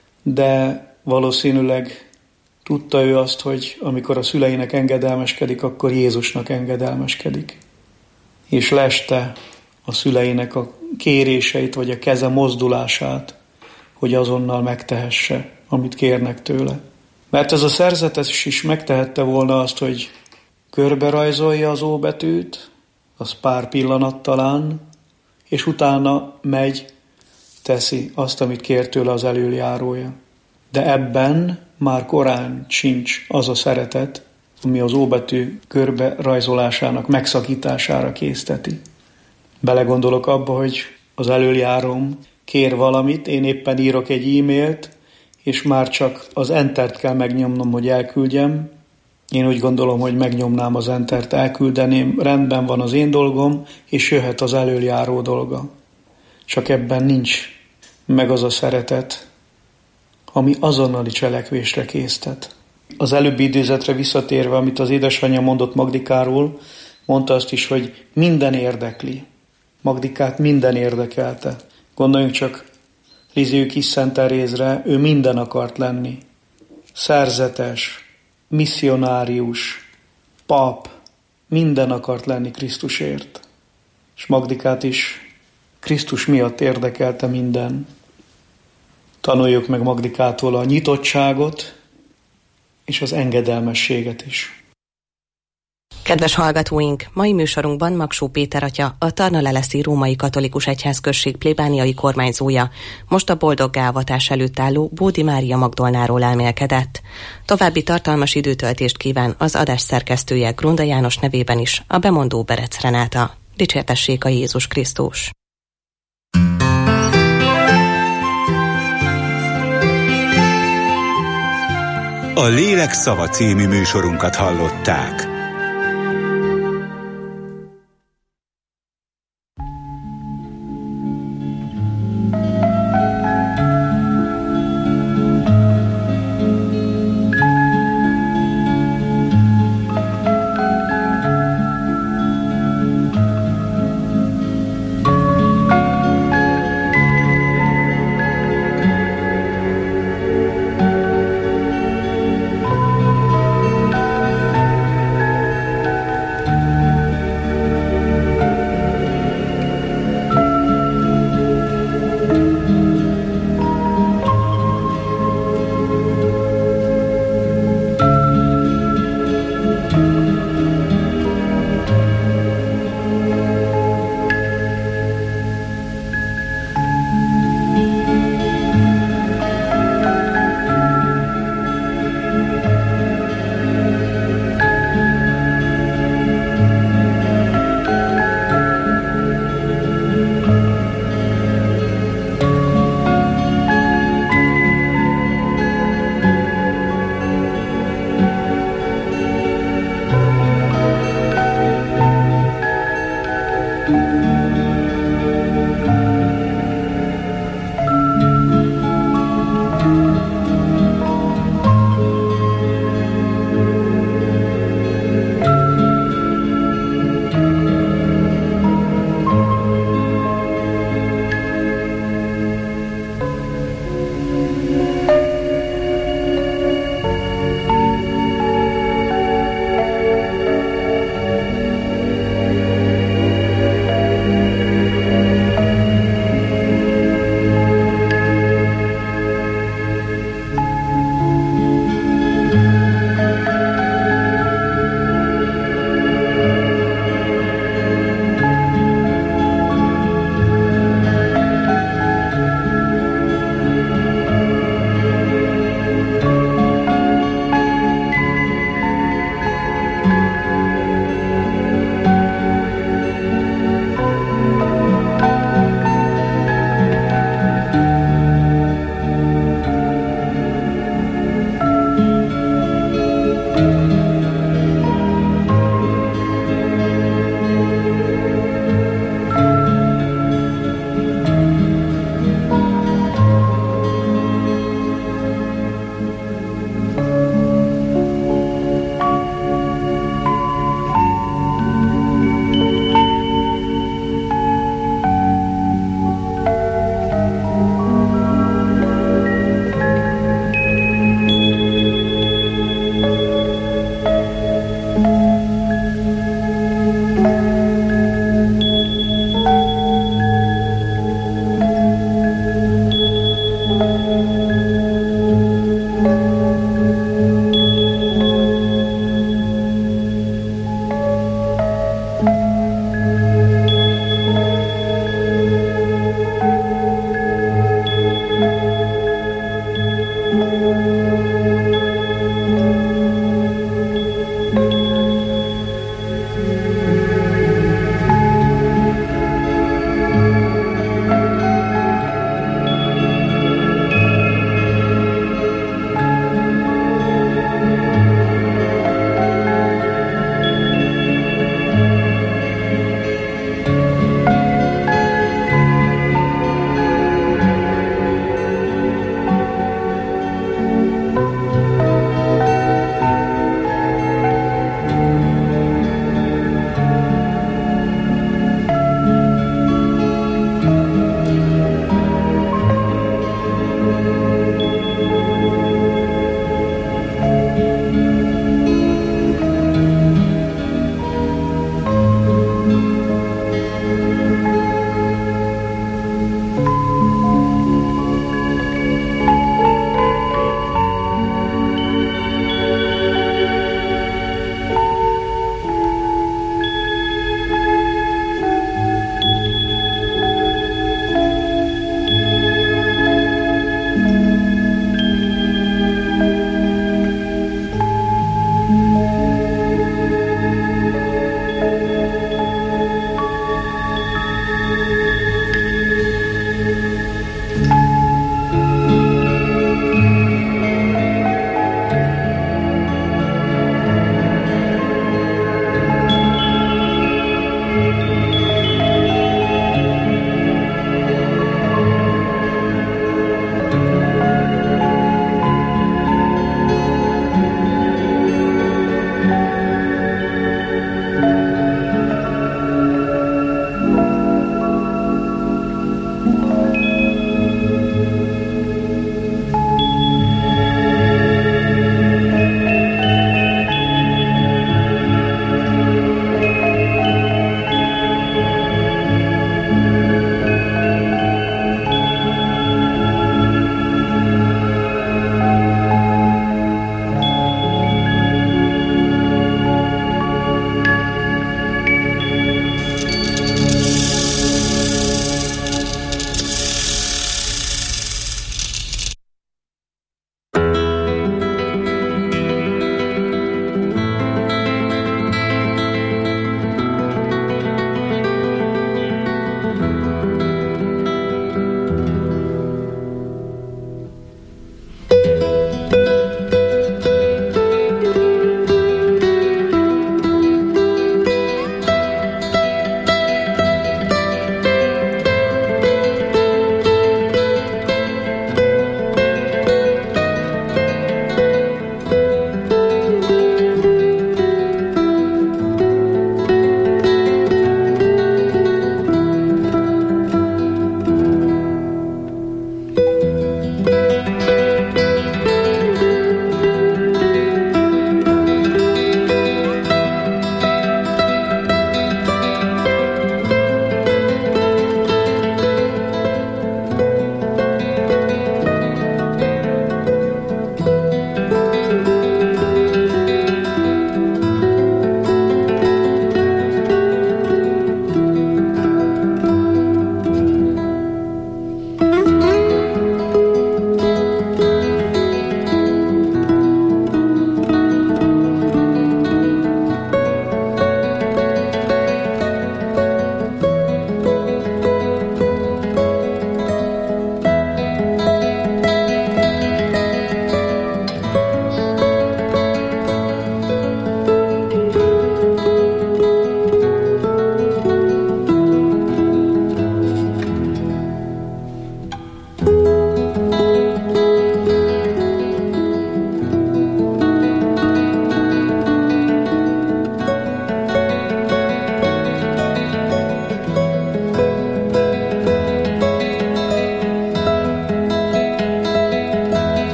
[SPEAKER 13] de valószínűleg tudta ő azt, hogy amikor a szüleinek engedelmeskedik, akkor Jézusnak engedelmeskedik. És leste a szüleinek a kéréseit, vagy a keze mozdulását, hogy azonnal megtehesse, amit kérnek tőle. Mert ez a szerzetes is megtehette volna azt, hogy körberajzolja az óbetűt, az pár pillanat talán, és utána megy, teszi azt, amit kér tőle az elöljárója. De ebben már korán sincs az a szeretet, ami az óbetű körberajzolásának megszakítására készteti. Belegondolok abba, hogy az elöljáróm kér valamit, én éppen írok egy e-mailt, és már csak az entert kell megnyomnom, hogy elküldjem. Én úgy gondolom, hogy megnyomnám az entert, elküldeném, rendben van az én dolgom, és jöhet az elöljáró dolga. Csak ebben nincs meg az a szeretet, ami azonnali cselekvésre késztet. Az előbbi idézetre visszatérve, amit az édesanyja mondott Magdikáról, mondta azt is, hogy minden érdekli. Magdikát minden érdekelte. Gondoljunk csak Liziő kis Szent Terézre, ő minden akart lenni. Szerzetes, misszionárius, pap, minden akart lenni Krisztusért. És Magdikát is Krisztus miatt érdekelte minden. Tanuljuk meg Magdikától a nyitottságot és az engedelmességet is.
[SPEAKER 7] Kedves hallgatóink, mai műsorunkban Magsó Péter atya, a Tarna-Leleszi Római Katolikus Egyházközség plébániai kormányzója, most a boldoggá avatás előtt álló Bódi Mária Magdolnáról elmélkedett. További tartalmas időtöltést kíván az adás szerkesztője Grunda János nevében is, a bemondó Berec Renáta. Dicsértessék a Jézus Krisztus!
[SPEAKER 12] A Lélek szava című műsorunkat hallották.